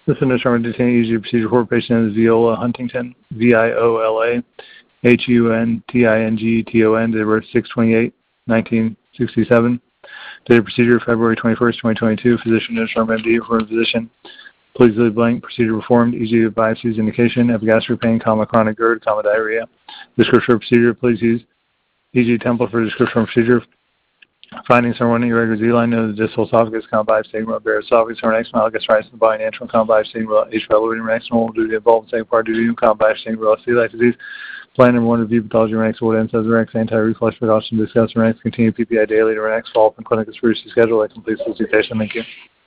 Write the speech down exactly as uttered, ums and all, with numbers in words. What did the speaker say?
This is Mister Detainee E G procedure for patient is Viola Huntington, V I O L A H U N T I N G T O N, date of birth six twenty-eight nineteen sixty-seven. Date of procedure February twenty-first, twenty twenty-two. Physician Mister M D for a physician. Please leave blank. Procedure performed. E G of biopsies indication. Epigastric pain, comma, chronic GERD, comma, diarrhea. Description of procedure. Please use E G template for description of procedure. Findings are one irregular Z-line of the distal esophagus, comma, biopsy, sigma, bare esophagus, or next malgus, rise in the body, natural, comma, biopsy, sigma, H. pylori, next normal, due to involved second part, due to comma, biopsy, sigma, celiac disease. Plan number one, review pathology, Renex, what ends as Renex, anti-reflux precaution, discuss Renex, continue P P I daily to Renex, follow up in clinic as previously scheduled. I complete solicitation. Thank you.